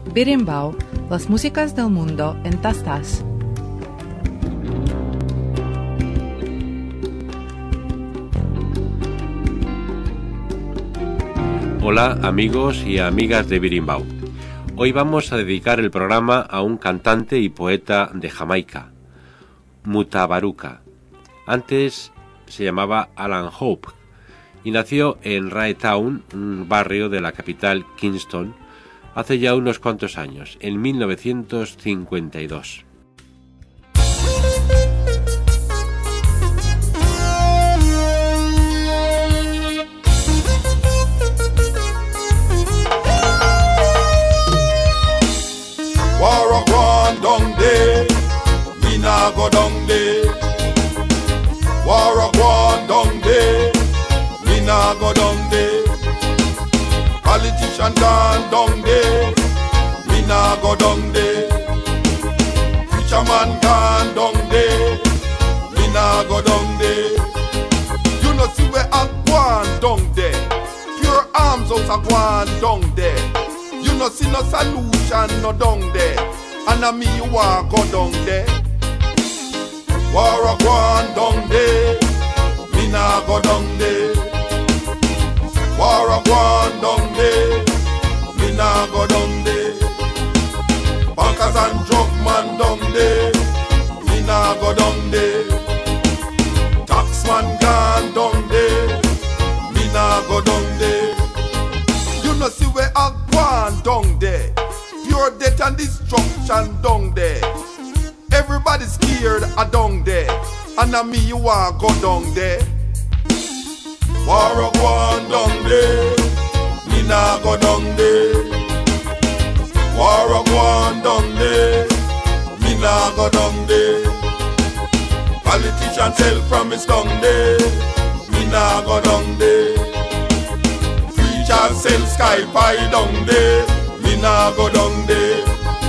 Berimbau, las músicas del mundo en tastas. Hola amigos y amigas de Berimbau. Hoy vamos a dedicar el programa a un cantante y poeta de Jamaica, Mutabaruka. Antes se llamaba Alan Hope y nació en Rae Town, un barrio de la capital Kingston, hace ya unos cuantos años, en 1952. War go down there, me nah go down there. War go down there, me nah go down there. Politician gone down there, me nah go down there. Preacher man gone down there, me nah go down there. You know see where I go down there. Pure arms out a go down there. You no see no solution no down there. And a me you walk go down there. War a go on down there, me nah go down there. War a go on down there, me nah go down there. Bankers and drug man down there, me nah go down there. Taxman gone down there, me nah go down there. You no see where I go down there. Pure death and destruction down there. Everybody scared a down there. And a me you want go down there. War a go on down there, me nah go down there. War a go on down there, me nah go down there. Politicians sell promise down there, me nah go down there. Preachers sell sky pie down there, me nah go down there.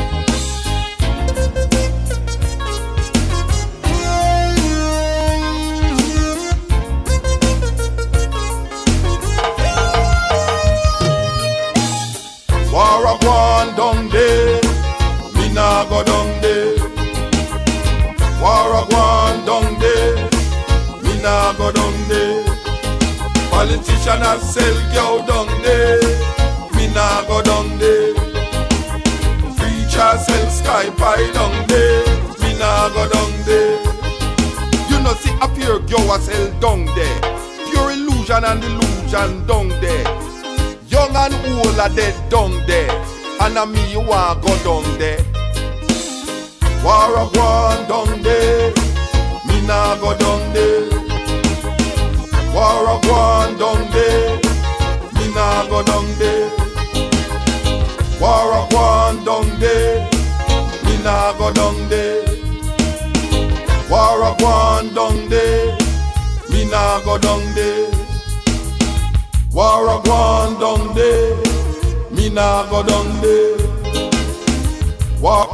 War a go on down there, me nah go down there. War a go on down there, me nah go down there. Politician a sell cow down there, me nah go down there. Preacher sell sky pie down there, me nah go down there. You know see a pure cow a sell down there. Pure illusion and delusion down there. Young and old are dead down there. And a me you want go down there. War a go on down there, me nah go down there. War a go on down there, me nah go down there. War a go on down there, me nah go down there. War a go on down there, me nah go down there. War a go on down there, me nah go down there. War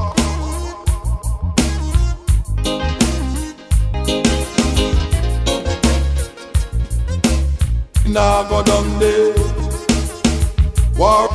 nah go down there. War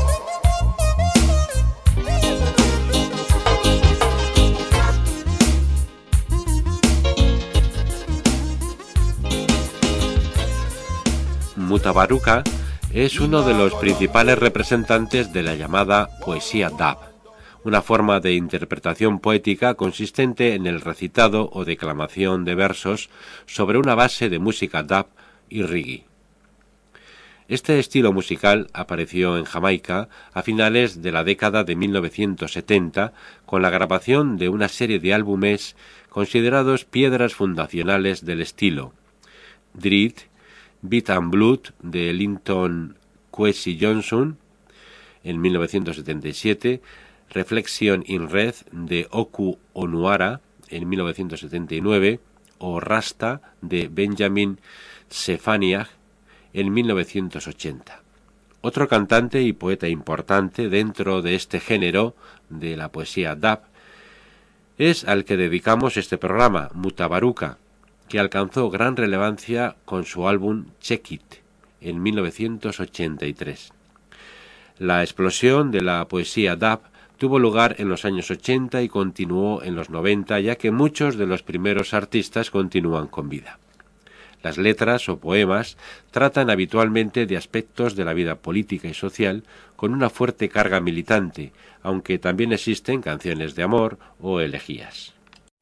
Mutabaruka es uno de los principales representantes de la llamada poesía dub, una forma de interpretación poética consistente en el recitado o declamación de versos sobre una base de música dub y reggae. Este estilo musical apareció en Jamaica a finales de la década de 1970 con la grabación de una serie de álbumes considerados piedras fundacionales del estilo: Dread, Beat and Blood de Linton Kwesi Johnson en 1977, Reflection in Red de Oku Onuara en 1979 o Rasta de Benjamin Sefaniah en 1980. Otro cantante y poeta importante dentro de este género de la poesía dub es al que dedicamos este programa, Mutabaruka, que alcanzó gran relevancia con su álbum Check It en 1983. La explosión de la poesía dub tuvo lugar en los años 80 y continuó en los 90, ya que muchos de los primeros artistas continúan con vida. Las letras o poemas tratan habitualmente de aspectos de la vida política y social con una fuerte carga militante, aunque también existen canciones de amor o elegías.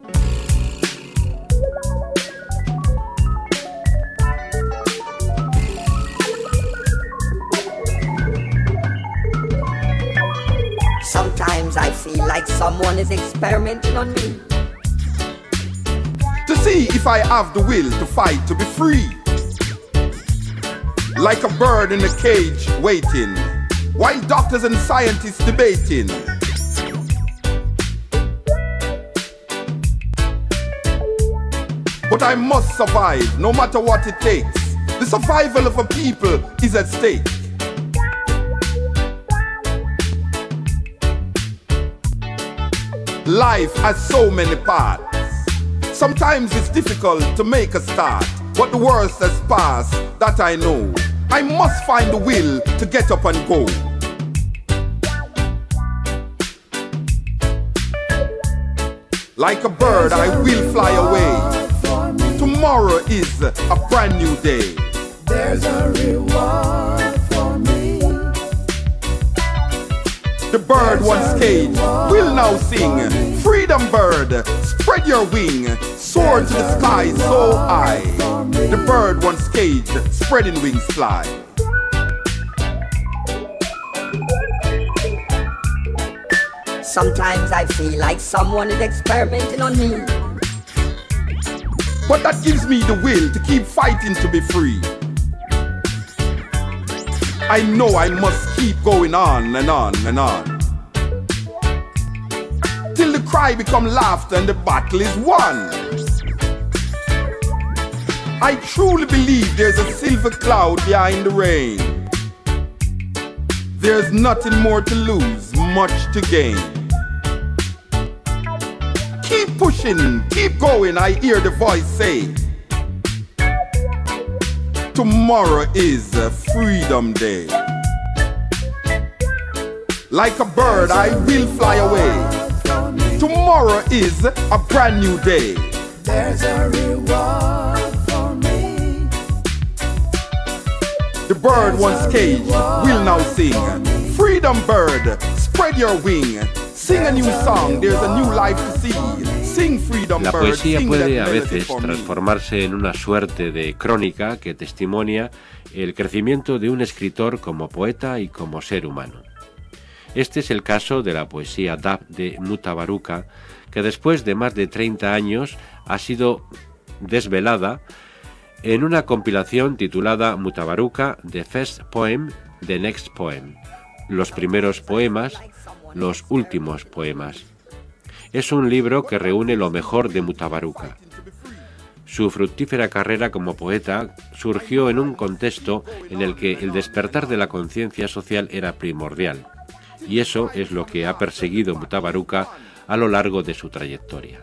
Sometimes I feel like someone is experimenting on me. To see if I have the will to fight to be free. Like a bird in a cage waiting, while doctors and scientists debating. But I must survive, no matter what it takes. The survival of a people is at stake. Life has so many parts. Sometimes it's difficult to make a start, but the worst has passed, that I know. I must find the will to get up and go. Like a bird, I will fly away. Tomorrow is a brand new day. There's a reward for me. The bird once caged will now sing. Freedom bird, spread your wing, soar to the sky so high. The bird once caged, spreading wings fly. Sometimes I feel like someone is experimenting on me. But that gives me the will to keep fighting to be free. I know I must keep going on and on and on, till the cry become laughter and the battle is won. I truly believe there's a silver cloud behind the rain. There's nothing more to lose, much to gain. Keep pushing, keep going, I hear the voice say. Tomorrow is a freedom day. Like a bird, I will fly away. Tomorrow is a brand new day. There's a reward for me. The bird once caged will now sing. Freedom bird, spread your wing. Sing a new song, there's a new life to see. Sing freedom La bird, poesía sing puede that a melody veces for me. transformarse en una suerte de crónica que testimonia el crecimiento de un escritor como poeta y como ser humano. Este es el caso de la poesía dub de Mutabaruka, que después de más de 30 años ha sido desvelada en una compilación titulada Mutabaruka, The First Poem, The Next Poem, los primeros poemas, los últimos poemas. Es un libro que reúne lo mejor de Mutabaruka. Su fructífera carrera como poeta surgió en un contexto en el que el despertar de la conciencia social era primordial, y eso es lo que ha perseguido Mutabaruka a lo largo de su trayectoria.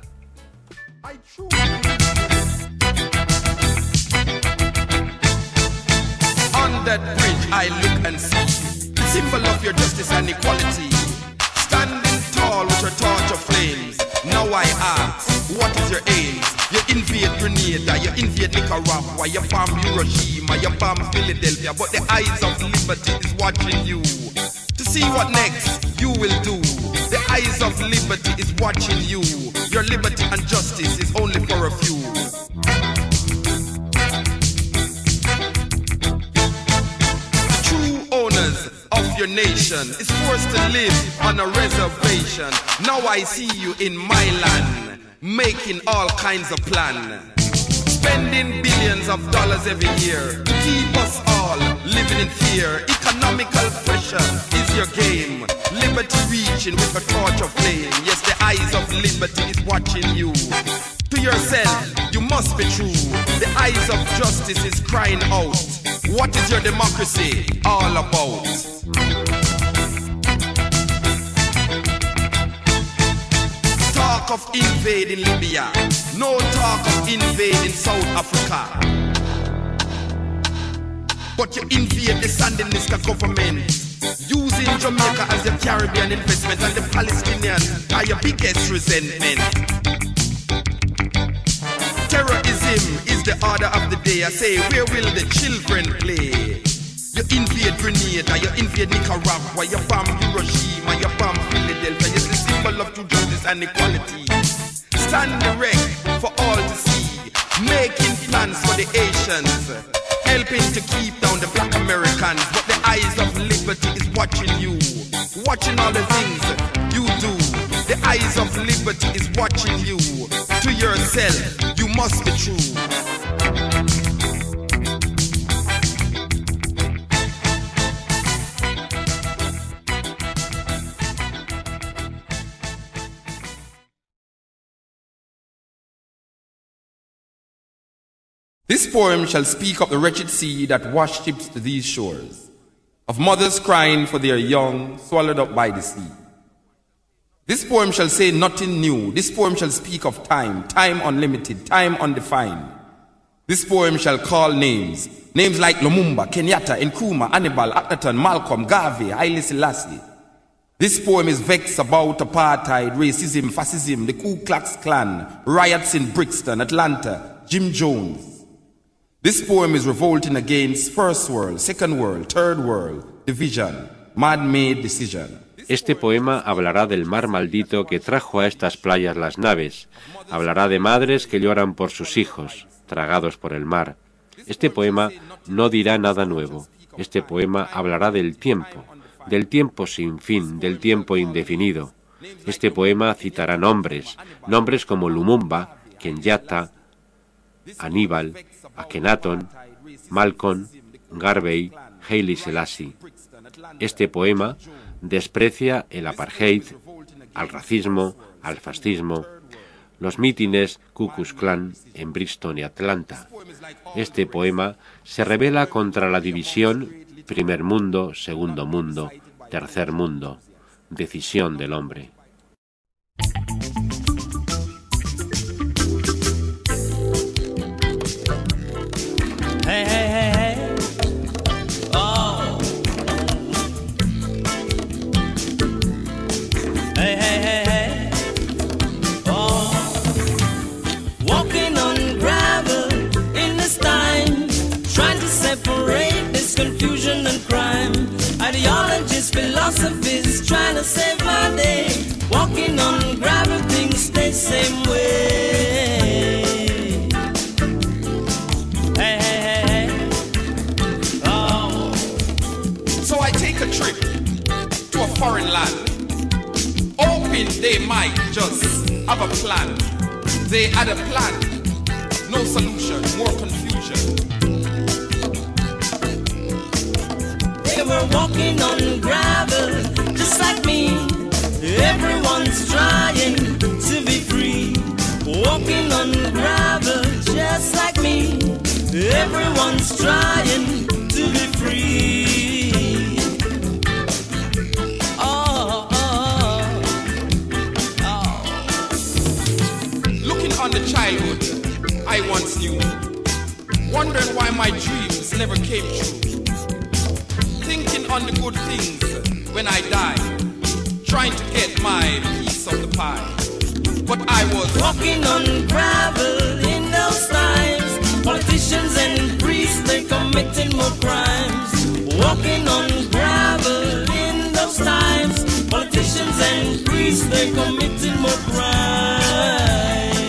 On that bridge I look and see the symbol of your justice and equality, standing tall with your torch of flames. Now I ask, what is your aim? You invade Grenada, you invade Nicaragua, you bomb Hiroshima, you bomb Philadelphia, but the eyes of liberty is watching you to see what next you will do. The eyes of liberty is watching you. Your liberty and justice is only for a few. The true owners of your nation is forced to live on a reservation. Now I see you in my land, making all kinds of plans, spending billions of dollars every year to keep us all living in fear. Economical pressure is your game, liberty reaching with a torch of flame. Yes, the eyes of liberty is watching you. To yourself, you must be true. The eyes of justice is crying out. What is your democracy all about? Talk of invading Libya, no talk of invading South Africa. But you invade the Sandinista government, use using Jamaica as your Caribbean investment, and the Palestinians are your biggest resentment. Terrorism is the order of the day. I say, where will the children play? You invade Grenada, you invade Nicaragua, you bomb Hiroshima, you bomb Philadelphia. You're the symbol of true justice and equality. Stand erect for all to see, making plans for the Asians, helping to keep down the black Americans. But the eyes of liberty is watching you, watching all the things you do. The eyes of liberty is watching you. To yourself, you must be true. This poem shall speak of the wretched sea that washed ships to these shores, of mothers crying for their young swallowed up by the sea. This poem shall say nothing new. This poem shall speak of time, time unlimited, time undefined. This poem shall call names, names like Lumumba, Kenyatta, Nkrumah, Hannibal, Akhenaton, Malcolm, Garvey, Haile Selassie. This poem is vexed about apartheid, racism, fascism, the Ku Klux Klan, riots in Brixton, Atlanta, Jim Jones. This poem is revolting against first world, second world, third world, division, man-made decision. Este poema hablará del mar maldito que trajo a estas playas las naves. Hablará de madres que lloran por sus hijos, tragados por el mar. Este poema no dirá nada nuevo. Este poema hablará del tiempo sin fin, del tiempo indefinido. Este poema citará nombres como Lumumba, Kenyatta, Aníbal, Akhenaton, Malcolm, Garvey, Haile Selassie. Este poema desprecia el apartheid, al racismo, al fascismo, los mítines Ku Klux Klan en Brixton y Atlanta. Este poema se rebela contra la división primer mundo, segundo mundo, tercer mundo, decisión del hombre. Hey, hey, hey, hey. Oh. Hey, hey, hey, hey. Oh. Walking on gravel in this time, trying to separate this confusion and crime. Ideologies, philosophies, trying to save my day. Walking on gravel, things stay same way. Hey, hey. Take a trip to a foreign land, hoping they might just have a plan. They had a plan, no solution, more confusion. They were walking on gravel, just like me. Everyone's trying to be free. Walking on gravel, just like me. Everyone's trying to be free. On the childhood I once knew, wondering why my dreams never came true. Thinking on the good things when I die, trying to get my piece of the pie. But I was walking on gravel in those times. Politicians and priests, they're committing more crimes. Walking on gravel in those times. Politicians and priests, they're committing more crimes.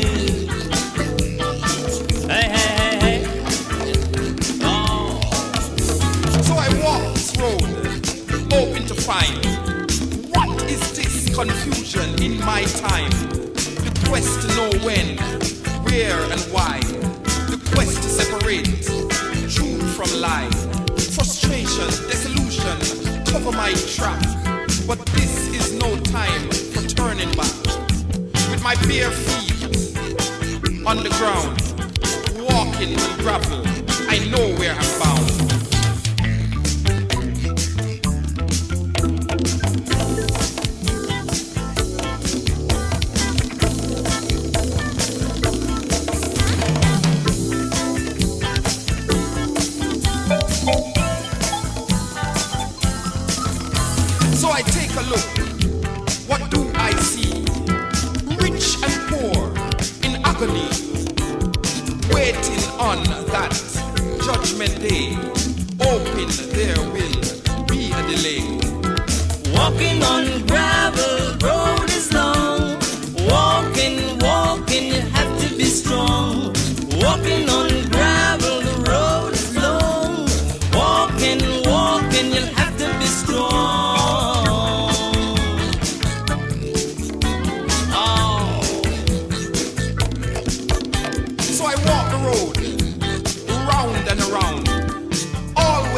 Hoping to find what is this confusion in my time. The quest to know when, where and why. The quest to separate truth from lie. Frustration, disillusion, cover my track. But this is no time for turning back. With my bare feet on the ground, walking on gravel, I know where I'm bound.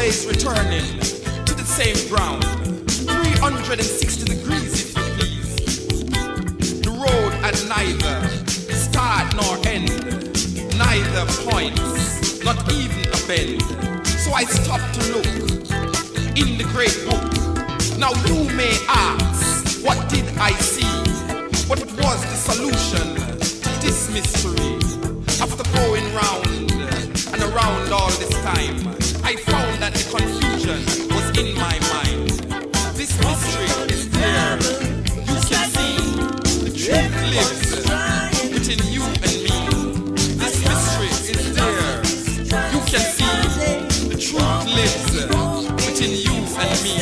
always returning to the same ground. 360 degrees, if you please. The road at neither start nor end, neither points, not even a bend. So I stopped to look in the great book. Now you may ask, what did I see? What was the solution to this mystery? After going round and around all this time, I found that the confusion was in my mind. This mystery is there. You can see the truth lives within you and me. This mystery is there. You can see the truth lives within you and me.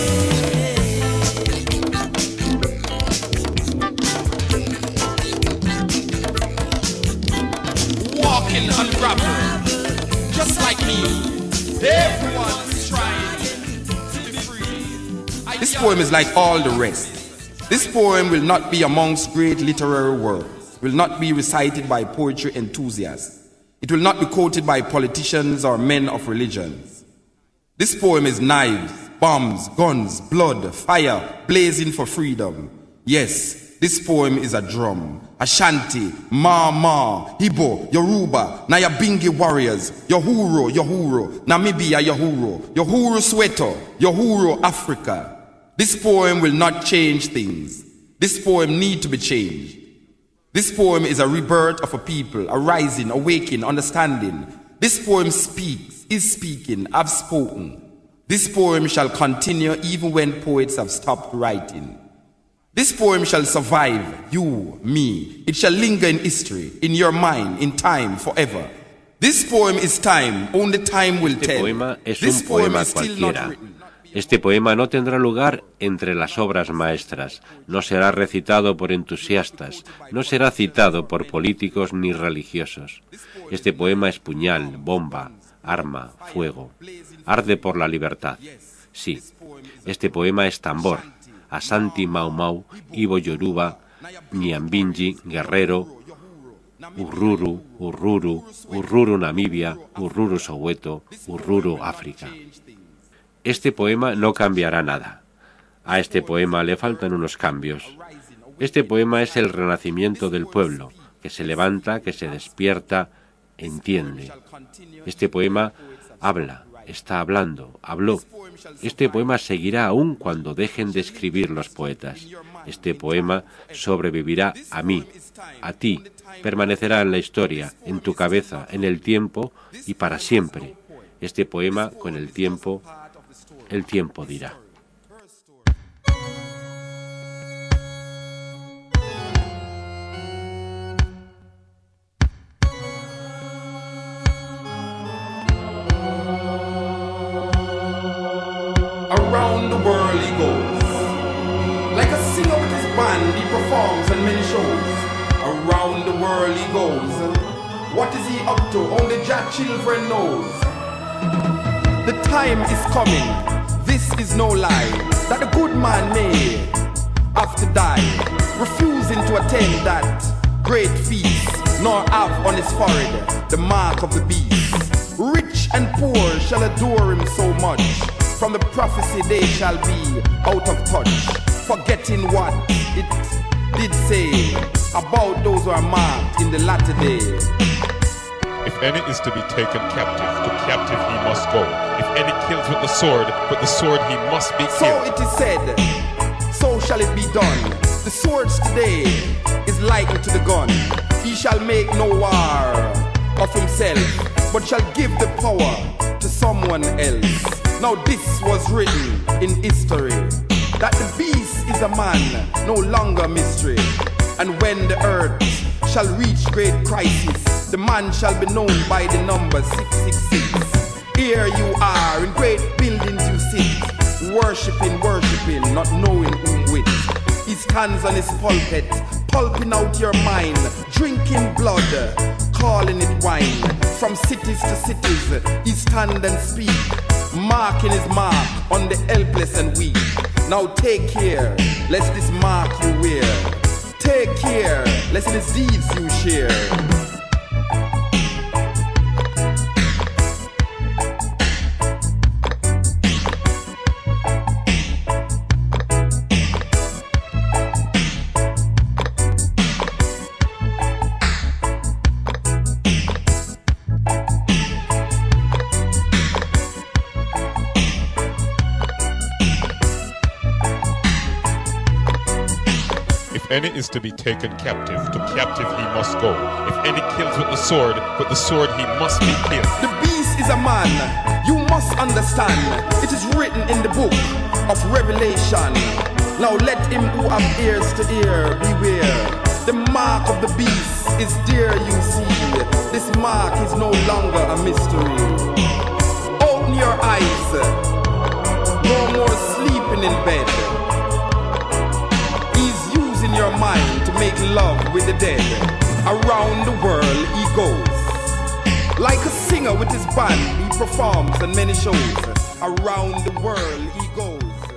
Walking on gravel, just like me. Everyone's trying to be free. This poem is like all the rest. This poem will not be amongst great literary works, will not be recited by poetry enthusiasts. It will not be quoted by politicians or men of religions. This poem is knives, bombs, guns, blood, fire, blazing for freedom. Yes, this poem is a drum. Ashanti, Ma, Igbo, Yoruba, Nyabingi warriors, Yohuro, Namibia, Yohuro Soweto, Yohuro Africa. This poem will not change things. This poem needs to be changed. This poem is a rebirth of a people, a rising, awakening, understanding. This poem speaks, is speaking, have spoken. This poem shall continue even when poets have stopped writing. This poem shall survive, you, me. It shall linger in history, in your mind, in time, forever. This poem is time, only time will tell. Este poema es un poema cualquiera. Este poema no tendrá lugar entre las obras maestras, no será recitado por entusiastas, no será citado por políticos ni religiosos. Este poema es puñal, bomba, arma, fuego. Arde por la libertad. Sí, este poema es tambor. Ashanti, Mau, Igbo, Yoruba, Nyambingi, Guerrero, Urruru, Namibia, Urruru, Soweto, Urruru, África. Este poema no cambiará nada. A este poema le faltan unos cambios. Este poema es el renacimiento del pueblo, que se levanta, que se despierta, entiende. Este poema habla, está hablando, habló. Este poema seguirá aún cuando dejen de escribir los poetas. Este poema sobrevivirá a mí, a ti, permanecerá en la historia, en tu cabeza, en el tiempo y para siempre. Este poema, con el tiempo dirá. Around the world he goes, like a singer with his band, he performs on many shows. Around the world he goes, what is he up to? Only Jah children knows. The time is coming, this is no lie, that the good man may have to die, refusing to attend that great feast, nor have on his forehead the mark of the beast. Rich and poor shall adore him so much, from the prophecy they shall be out of touch, forgetting what it did say about those who are marked in the latter day. If any is to be taken captive, to captive he must go. If any kills with the sword he must be killed. So it is said, so shall it be done. The sword today is likened to the gun. He shall make no war of himself, but shall give the power to someone else. Now this was written in history, that the beast is a man, no longer mystery. And when the earth shall reach great crisis, the man shall be known by the number 666. Here you are, in great buildings you sit, worshipping, not knowing whom with. He stands on his pulpit, pulping out your mind, drinking blood, calling it wine. From cities to cities, he stand and speak, marking his mark on the helpless and weak. Now take care, lest this mark you wear. Take care, lest in his deeds you share. any is to be taken captive, to captive he must go. If any kills with the sword he must be killed. The beast is a man, you must understand. It is written in the book of Revelation. Now let him who have ears to hear beware. The mark of the beast is there, you see. This mark is no longer a mystery. Open your eyes. No more sleeping in bed. He's using your mind to make love with the dead. Around the world he goes. Like a singer with his band, he performs on many shows. Around the world he goes.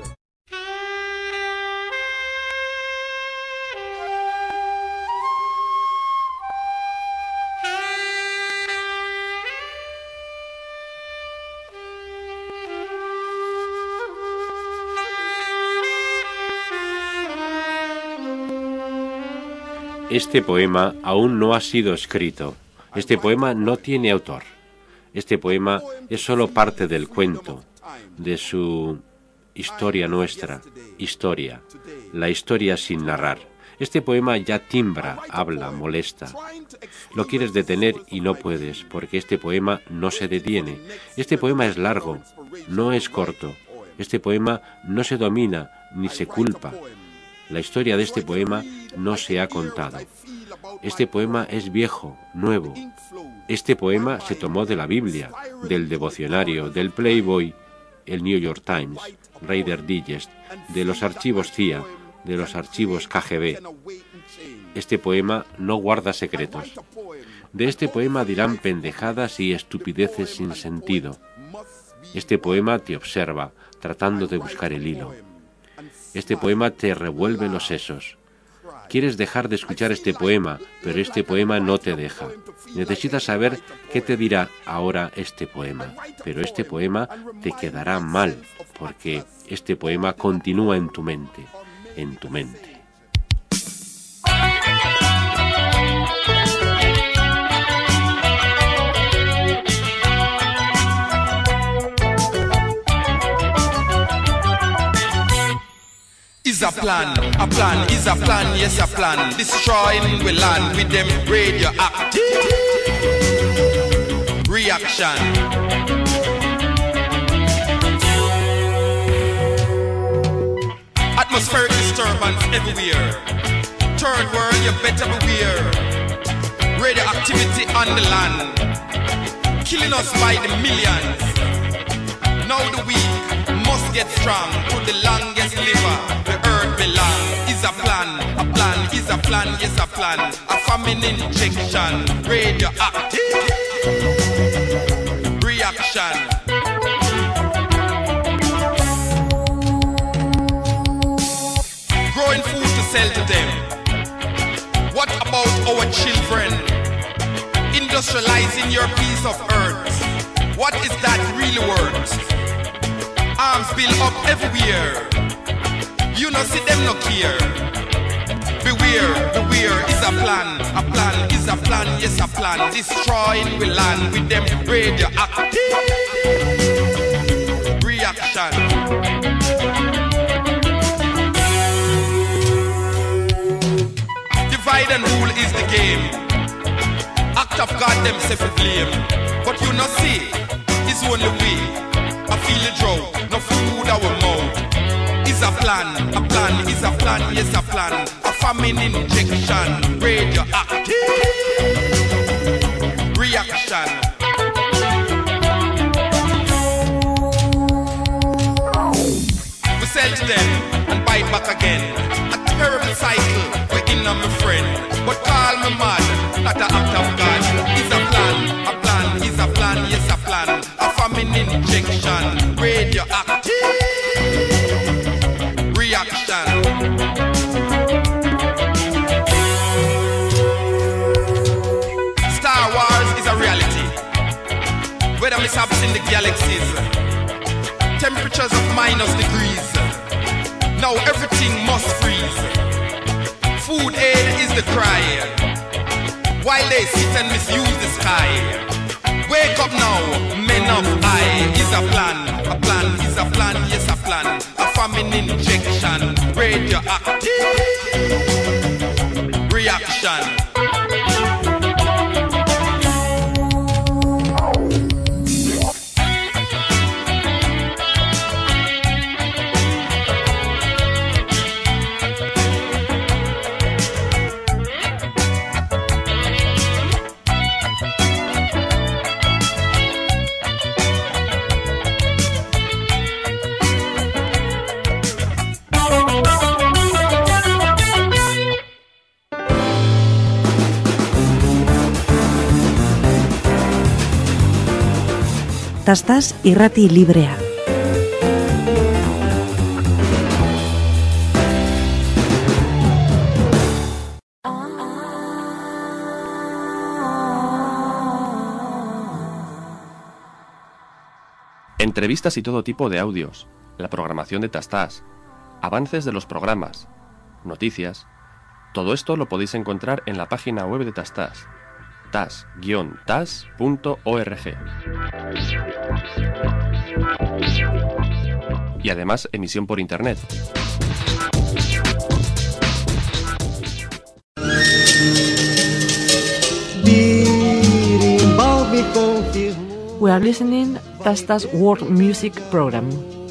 Este poema aún no ha sido escrito. Este poema no tiene autor. Este poema es solo parte del cuento, de su historia nuestra, historia, la historia sin narrar. Este poema ya timbra, habla, molesta. Lo quieres detener y no puedes, porque este poema no se detiene. Este poema es largo, no es corto. Este poema no se domina ni se culpa. La historia de este poema no se ha contado. Este poema es viejo, nuevo. Este poema se tomó de la Biblia, del devocionario, del Playboy, el New York Times, Reader Digest, de los archivos CIA, de los archivos KGB. Este poema no guarda secretos. De este poema dirán pendejadas y estupideces sin sentido. Este poema te observa, tratando de buscar el hilo. Este poema te revuelve los sesos. Quieres dejar de escuchar este poema, pero este poema no te deja. Necesitas saber qué te dirá ahora este poema, pero este poema te quedará mal, porque este poema continúa en tu mente, en tu mente. Is a plan, is a plan, yes a plan. Destroying we land with them radioactive reaction. Atmospheric disturbance everywhere. Third world, you better beware. Radioactivity on the land, killing us by the millions. Now the weak must get strong. To the longest liver, the earth belong. Is a plan is a plan, yes a plan. A famine injection, radioactive reaction. Growing food to sell to them. What about our children? Industrializing your piece of earth. What is that really worth? Arms build up everywhere. You know see them no care. Beware is a plan is a plan, yes a plan. Destroying we land with them radioactive reaction. Divide and rule is the game. Act of God them self blame. But you not see, it's only way. I feel the drought, no food our mouth. Is a plan is a plan, yes a plan. A famine injection, radioactive reaction. We sell to them and buy back again. A terrible cycle, we're in on my friend. But call me mad, not an act of God. Is a plan is a plan, yes a plan. A famine injection, radioactive reaction. Star Wars is a reality. Weather mishaps in the galaxies. Temperatures of -degrees. Now everything must freeze. Food aid is the cry, while they sit and misuse the sky. Wake up now, men of I. Is a plan is a plan, yes a plan. A famine injection, radioactive Tastaz irrati librea. Entrevistas y todo tipo de audios, la programación de Tastaz, avances de los programas, noticias. Todo esto lo podéis encontrar en la página web de Tastaz, tas-tas.org. Y además emisión por internet. We are listening Tastaz World Music Program.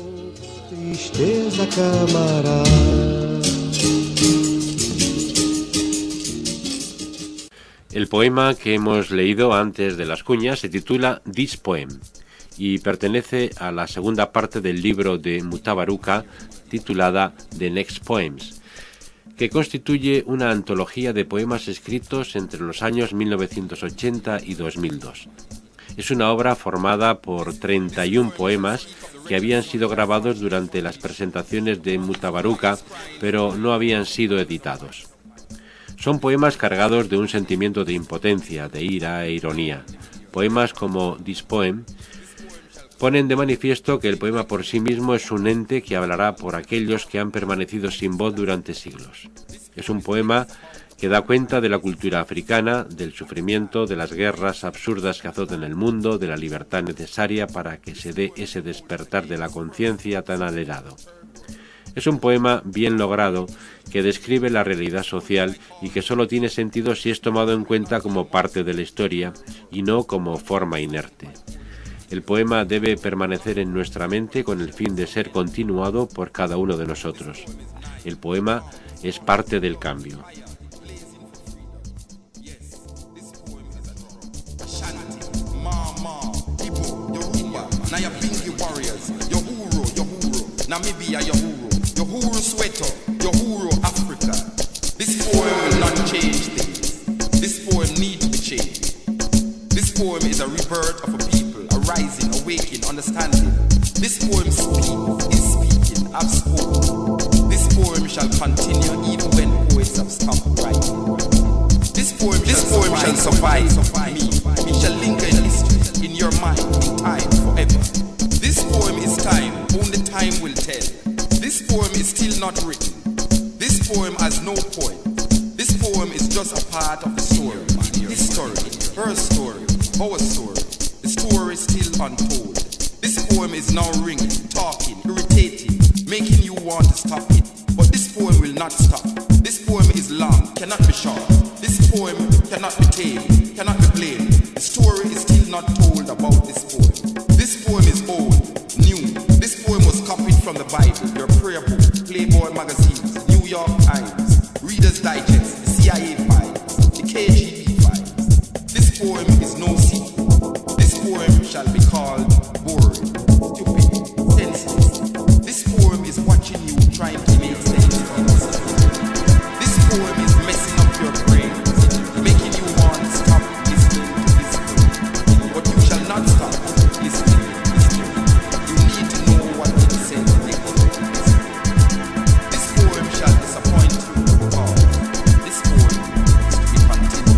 El poema que hemos leído antes de las cuñas se titula This Poem y pertenece a la segunda parte del libro de Mutabaruka titulada The Next Poems, que constituye una antología de poemas escritos entre los años 1980 y 2002. Es una obra formada por 31 poemas que habían sido grabados durante las presentaciones de Mutabaruka, pero no habían sido editados. Son poemas cargados de un sentimiento de impotencia, de ira e ironía. Poemas como This Poem ponen de manifiesto que el poema por sí mismo es un ente que hablará por aquellos que han permanecido sin voz durante siglos. Es un poema que da cuenta de la cultura africana, del sufrimiento, de las guerras absurdas que azotan el mundo, de la libertad necesaria para que se dé ese despertar de la conciencia tan anhelado. Es un poema bien logrado que describe la realidad social y que solo tiene sentido si es tomado en cuenta como parte de la historia y no como forma inerte. El poema debe permanecer en nuestra mente con el fin de ser continuado por cada uno de nosotros. El poema es parte del cambio. Namibia, Uhuru Soweto, Uhuru Africa. This poem will not change things. This poem needs to be changed. This poem is a rebirth of a people, arising, awakening, understanding. This poem is speaking, I've spoken. This poem shall continue even when poets have stopped writing. This poem shall survive me. It shall linger in history, in your mind, in time, forever. This poem is time, only time will tell. This poem is still not written. This poem has no point. This poem is just a part of the story. His story, her story, our story. The story is still untold. This poem is now ringing, talking, irritating, making you want to stop it. But this poem will not stop. This poem is long, cannot be short. This poem cannot be tamed, cannot be blamed. The story is still not told about this poem. This poem is old, new. This poem was copied from the Bible, your prayer book, Playboy magazines, New York Times, Reader's Digest, the CIA files, the KGB files. This poem is no secret. This poem shall be called boring, stupid, senseless. This poem is watching you trying to make sense of yourself. This poem is messing up your brains, making you want to stop listening to this poem. But you shall not stop listening. You need to know what it says next. This poem shall disappoint you because this poem is to be continued.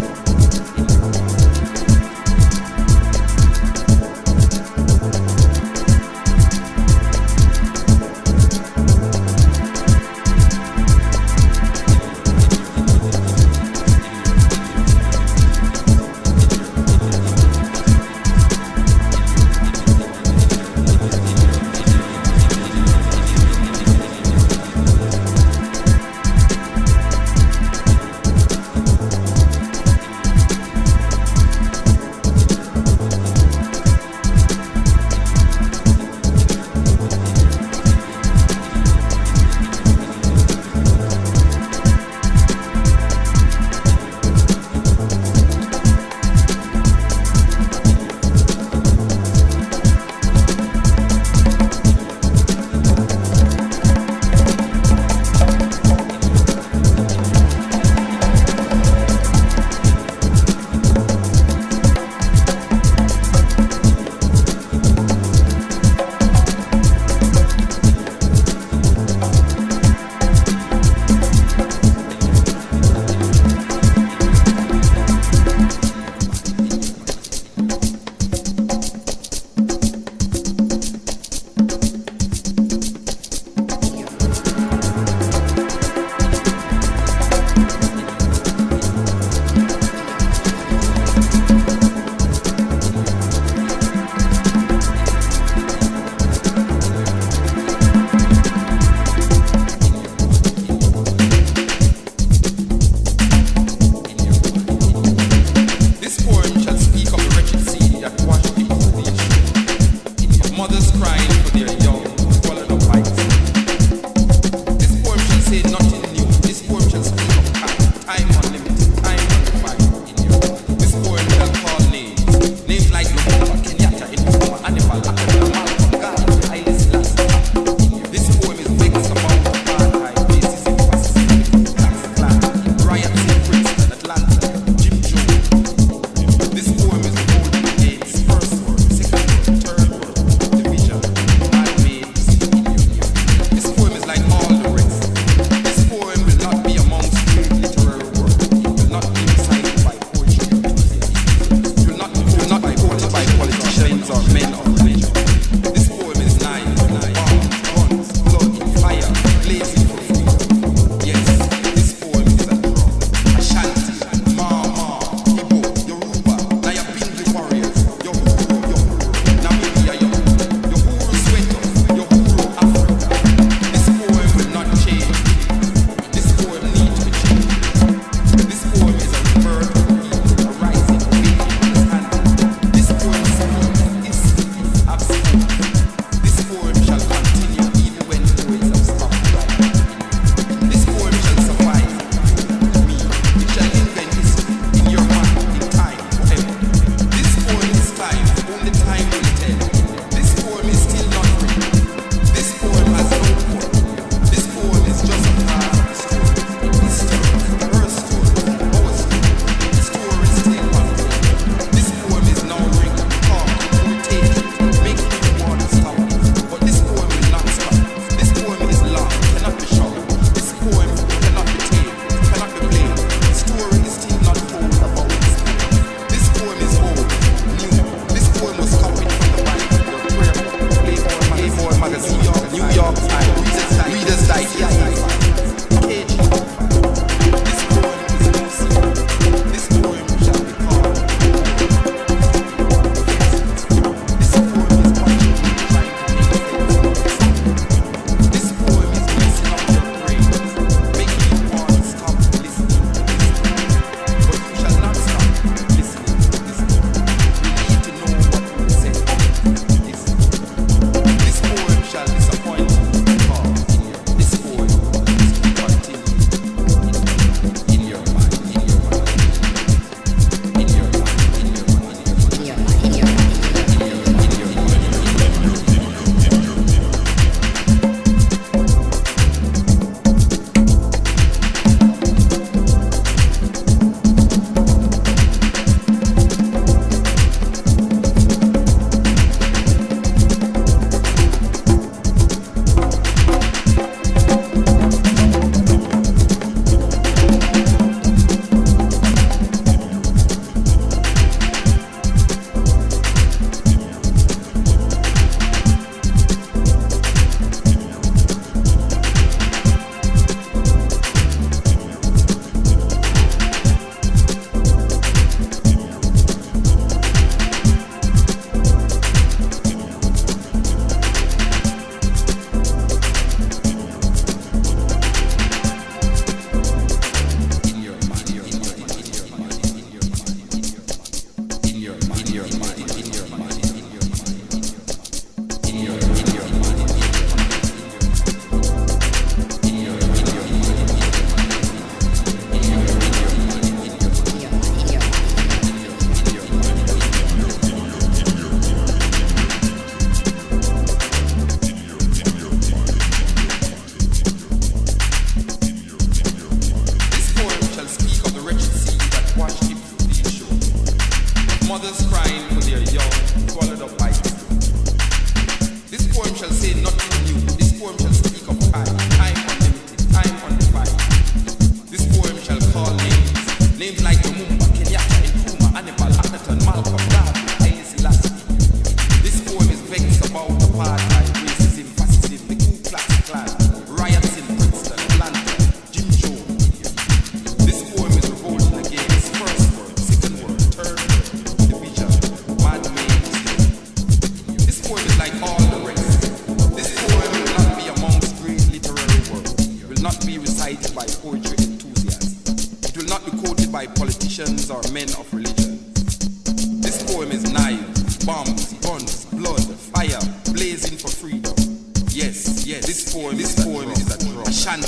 like all the rest. This poem will not be amongst great literary works. It will not be recited by poetry enthusiasts. It will not be quoted by politicians or men of religion. This poem is knives, bombs, guns, blood, fire, blazing for freedom. Yes, this poem is a drum. Ashan,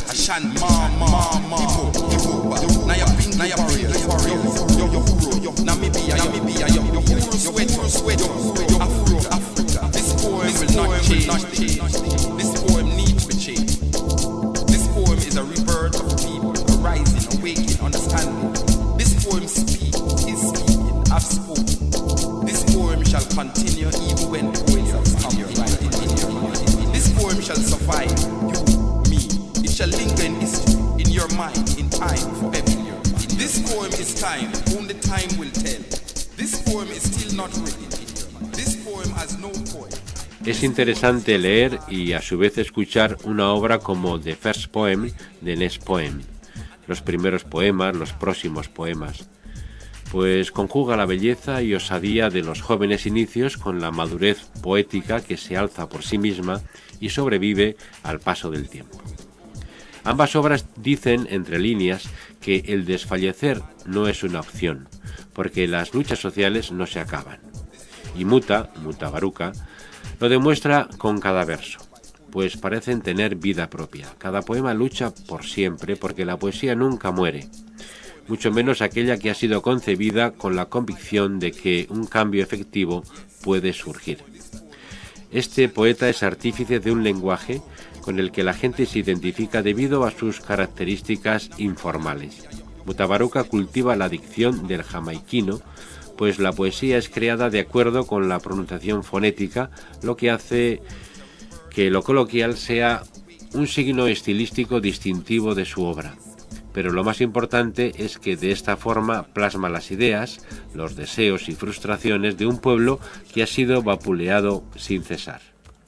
Namibia, Africa. This poem will not change. This poem needs to change. This poem is a rebirth of people, a rising, awakening, understanding. This poem is speaking, I've spoken. This poem shall continue even when poets have come here writing. This poem shall survive, you, me. It shall linger in history, in your mind, in time, forever. This poem is time, only time will tell. This poem is still not written. This poem has no point. Es interesante leer y a su vez escuchar una obra como The First Poem, The Next Poem, los primeros poemas, los próximos poemas, pues conjuga la belleza y osadía de los jóvenes inicios con la madurez poética que se alza por sí misma y sobrevive al paso del tiempo. Ambas obras dicen, entre líneas, que el desfallecer no es una opción, porque las luchas sociales no se acaban. Y Muta Baruka, lo demuestra con cada verso, pues parecen tener vida propia. Cada poema lucha por siempre, porque la poesía nunca muere, mucho menos aquella que ha sido concebida con la convicción de que un cambio efectivo puede surgir. Este poeta es artífice de un lenguaje con el que la gente se identifica debido a sus características informales. Mutabaruka cultiva la dicción del jamaiquino, pues la poesía es creada de acuerdo con la pronunciación fonética, lo que hace que lo coloquial sea un signo estilístico distintivo de su obra. Pero lo más importante es que de esta forma plasma las ideas, los deseos y frustraciones de un pueblo que ha sido vapuleado sin cesar.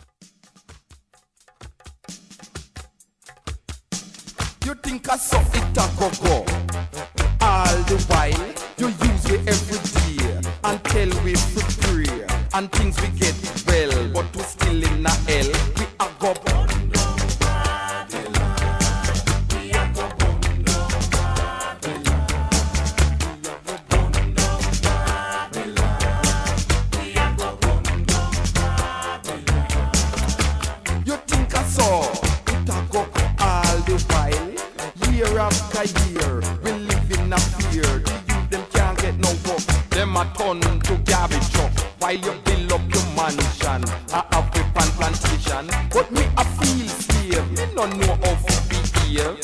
You think I saw it a go all the while. You use it every day until we pray and things we get well, but we still in a hell. We a go You think I saw it a go all the while. Year after year, we live in a fear. The youth them can't get no work. Them a turn to garbage truck while you build up your mansion. I have a plantation, but me a feel slave. Me no know how to behave.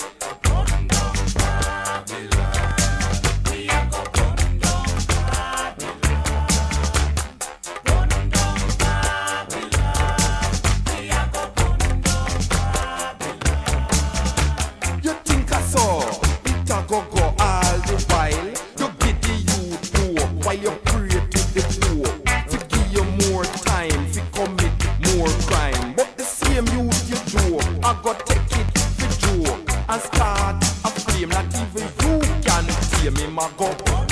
You think I saw it a go all the while. You get the youth poor while you pray to the poor to give you more time to commit more crime. But the same youth you do, I got take it for joke and start a flame. Not even you can tame me, my go.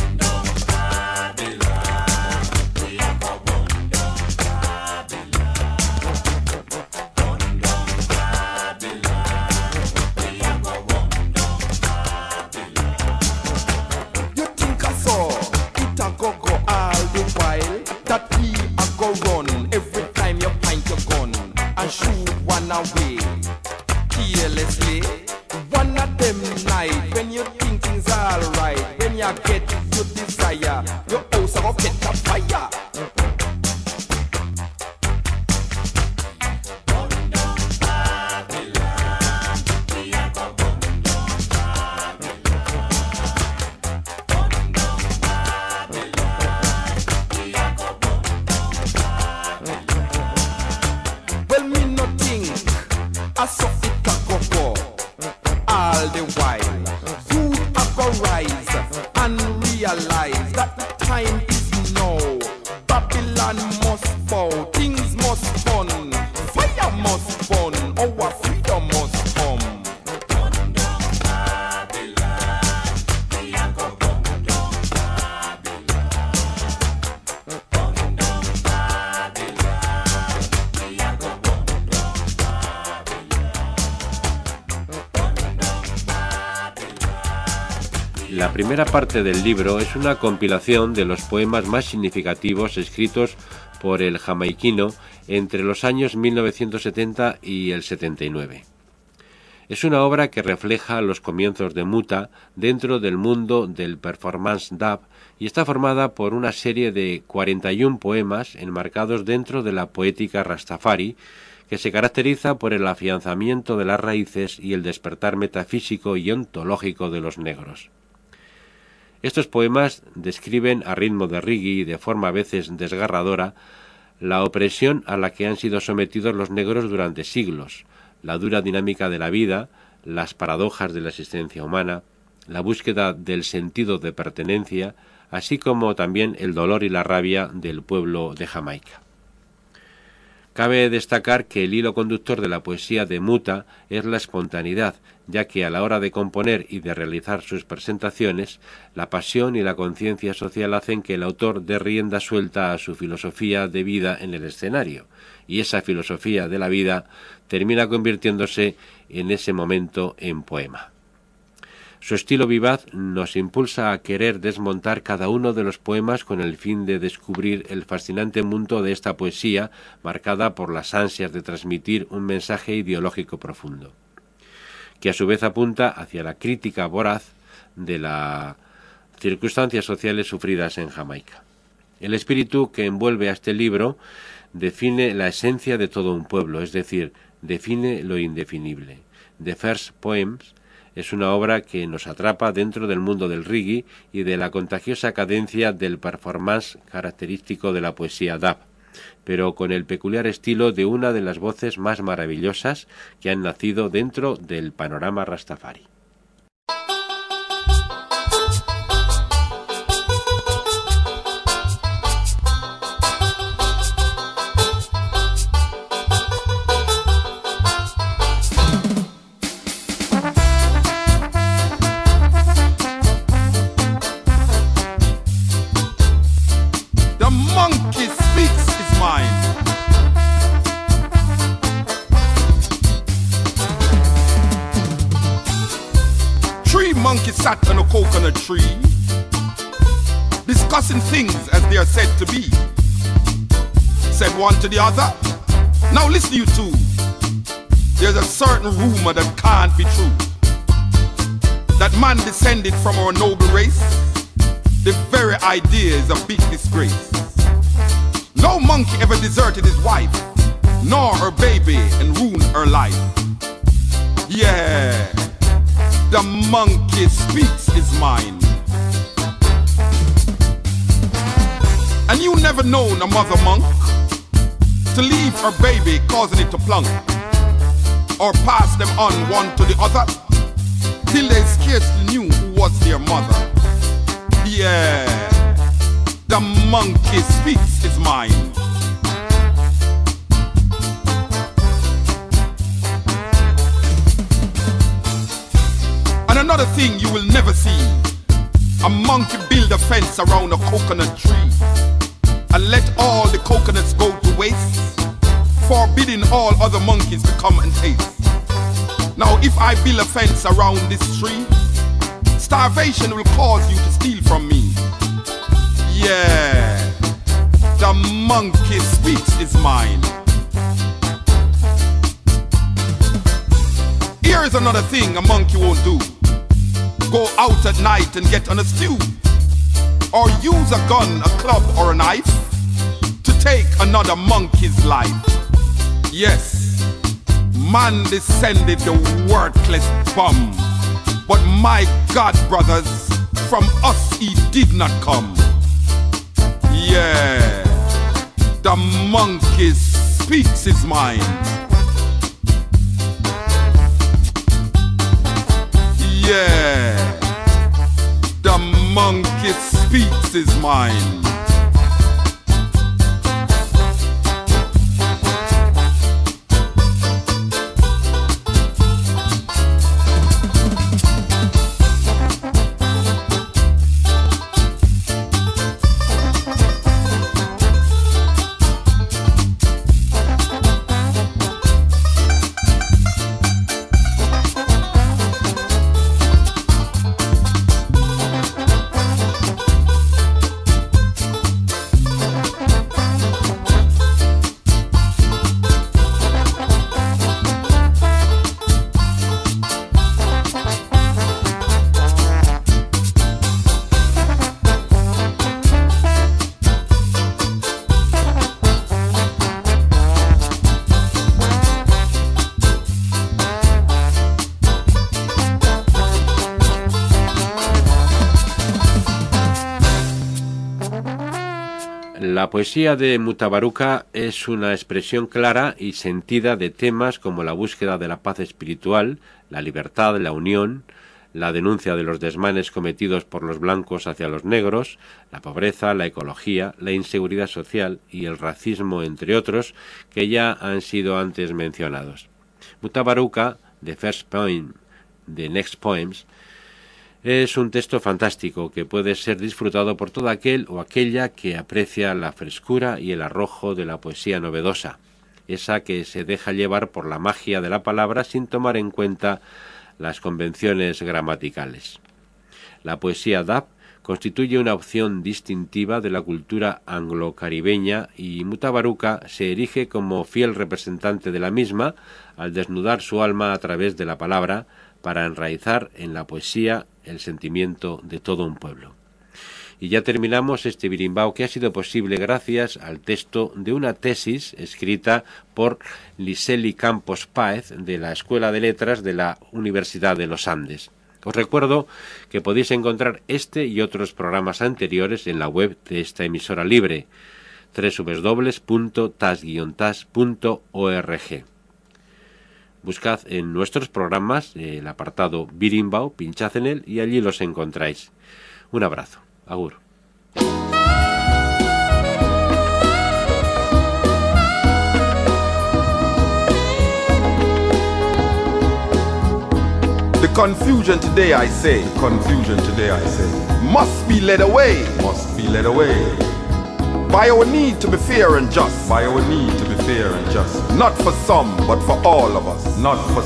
You think I saw it a go all the while. That we a go run every time you find your gun and shoot one away carelessly. One of them night when you think things alright, when you get your desire, your house a go catch a fire. Well, me no think I saw it a go all the while. Youth a go rise and realize that the time is now. Babylon must bow, things must burn, fire must burn, our freedom must come. La primera parte del libro es una compilación de los poemas más significativos escritos por el jamaiquino entre los años 1970 y el 79. Es una obra que refleja los comienzos de Muta dentro del mundo del performance dub y está formada por una serie de 41 poemas enmarcados dentro de la poética rastafari, que se caracteriza por el afianzamiento de las raíces y el despertar metafísico y ontológico de los negros. Estos poemas describen a ritmo de reggae y de forma a veces desgarradora la opresión a la que han sido sometidos los negros durante siglos, la dura dinámica de la vida, las paradojas de la existencia humana, la búsqueda del sentido de pertenencia, así como también el dolor y la rabia del pueblo de Jamaica. Cabe destacar que el hilo conductor de la poesía de Muta es la espontaneidad, ya que a la hora de componer y de realizar sus presentaciones, la pasión y la conciencia social hacen que el autor dé rienda suelta a su filosofía de vida en el escenario, y esa filosofía de la vida termina convirtiéndose en ese momento en poema. Su estilo vivaz nos impulsa a querer desmontar cada uno de los poemas con el fin de descubrir el fascinante mundo de esta poesía marcada por las ansias de transmitir un mensaje ideológico profundo, que a su vez apunta hacia la crítica voraz de las circunstancias sociales sufridas en Jamaica. El espíritu que envuelve a este libro define la esencia de todo un pueblo, es decir, define lo indefinible. The First Poems es una obra que nos atrapa dentro del mundo del reggae y de la contagiosa cadencia del performance característico de la poesía dub, pero con el peculiar estilo de una de las voces más maravillosas que han nacido dentro del panorama rastafari. Sat on a coconut tree, discussing things as they are said to be. Said one to the other, now listen you two, there's a certain rumor that can't be true, that man descended from our noble race. The very idea is a big disgrace. No monkey ever deserted his wife, nor her baby and ruined her life. Yeah, the monkey speaks his mind. And you never known a mother monk to leave her baby causing it to plunk, or pass them on one to the other till they scarcely knew who was their mother. Yeah, the monkey speaks his mind. And another thing you will never see, a monkey build a fence around a coconut tree and let all the coconuts go to waste, forbidding all other monkeys to come and taste. Now if I build a fence around this tree, starvation will cause you to steal from me. Yeah, the monkey speaks his mind. Here is another thing a monkey won't do: go out at night and get on a stew, or use a gun, a club or a knife to take another monkey's life. Yes, man descended the worthless bum, but my God, brothers, from us he did not come. Yeah, the monkey speaks his mind. Yeah, the monkey speaks his mind. La poesía de Mutabaruka es una expresión clara y sentida de temas como la búsqueda de la paz espiritual, la libertad, la unión, la denuncia de los desmanes cometidos por los blancos hacia los negros, la pobreza, la ecología, la inseguridad social y el racismo, entre otros, que ya han sido antes mencionados. Mutabaruka, The First Poem, The Next Poems, es un texto fantástico que puede ser disfrutado por todo aquel o aquella que aprecia la frescura y el arrojo de la poesía novedosa, esa que se deja llevar por la magia de la palabra sin tomar en cuenta las convenciones gramaticales. La poesía dub constituye una opción distintiva de la cultura anglo-caribeña y Mutabaruka se erige como fiel representante de la misma al desnudar su alma a través de la palabra para enraizar en la poesía el sentimiento de todo un pueblo. Y ya terminamos este birimbao que ha sido posible gracias al texto de una tesis escrita por Liseli Campos Páez de la Escuela de Letras de la Universidad de los Andes. Os recuerdo que podéis encontrar este y otros programas anteriores en la web de esta emisora libre, www.tas-tas.org. Buscad en nuestros programas el apartado Birimbao, pinchad en él y allí los encontráis. Un abrazo. Agur. The confusion today I say, must be led away, by our need to be fair and just, not for some but for all of us,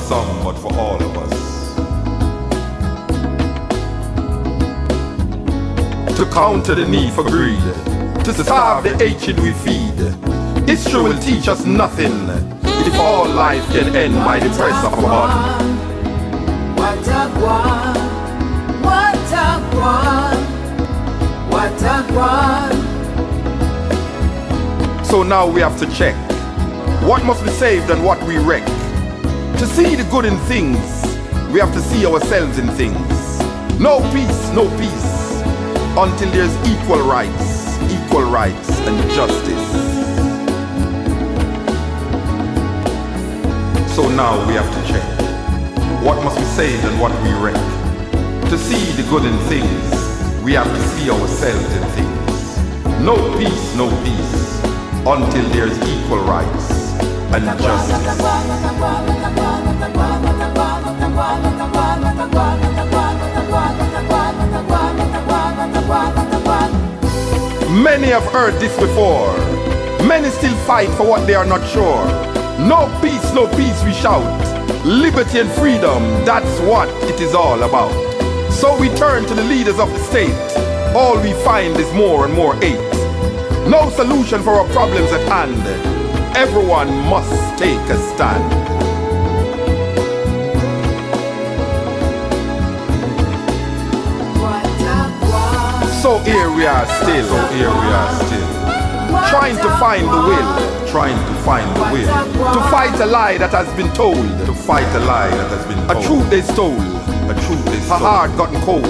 to counter the need for greed, to starve the hatred we feed. History will teach us nothing if all life can end by the press of a button. What a guan, what a guan, what a guan. So now we have to check what must be saved and what we wreck. To see the good in things, we have to see ourselves in things. No peace until there's equal rights and justice. So now we have to check what must be saved and what we wreck. To see the good in things, we have to see ourselves in things. No peace until there's equal rights and justice. Many have heard this before. Many still fight for what they are not sure. No peace we shout. Liberty and freedom, that's what it is all about. So we turn to the leaders of the state. All we find is more and more hate. No solution for our problems at hand. Everyone must take a stand. So here we are still, trying to find the will, to fight a lie that has been told, a truth they stole, a heart gotten cold,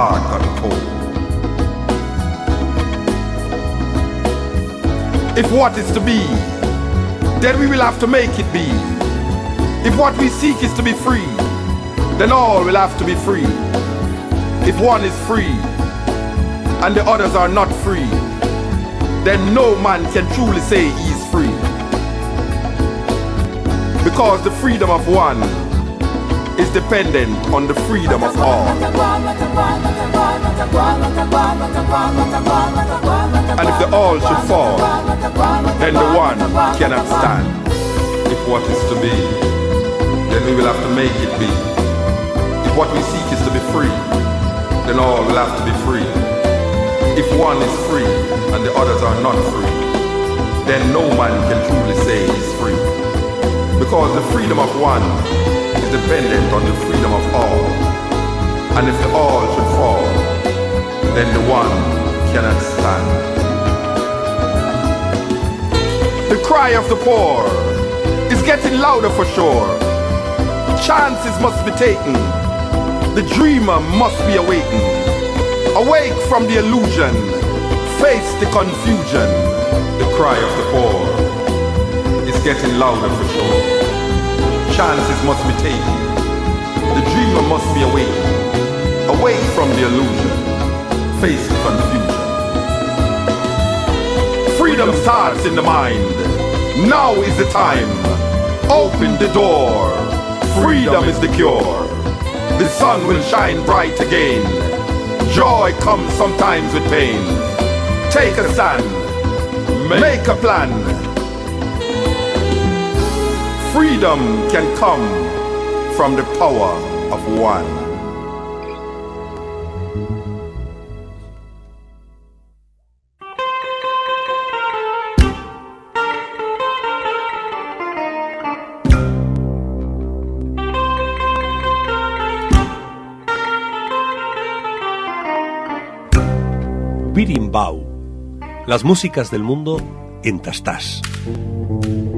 If what is to be, then we will have to make it be. If what we seek is to be free, then all will have to be free. If one is free and the others are not free, then no man can truly say he is free. Because the freedom of one is dependent on the freedom of all. And if the all should fall, then the one cannot stand. If what is to be, then we will have to make it be. If what we seek is to be free, then all will have to be free. If one is free and the others are not free, then no man can truly say he's free. Because the freedom of one is dependent on the freedom of all. And if the all should fall, then the one cannot stand. The cry of the poor is getting louder for sure. Chances must be taken. The dreamer must be awakened. Awake from the illusion. Face the confusion, the cry of the poor is getting louder for sure. Chances must be taken, the dreamer must be awakened, away from the illusion, face the confusion. Freedom starts in the mind, now is the time, open the door, freedom is the cure. The sun will shine bright again, joy comes sometimes with pain. Take a stand, make a plan. Freedom can come from the power of one. Birimbau, las músicas del mundo en Tastás.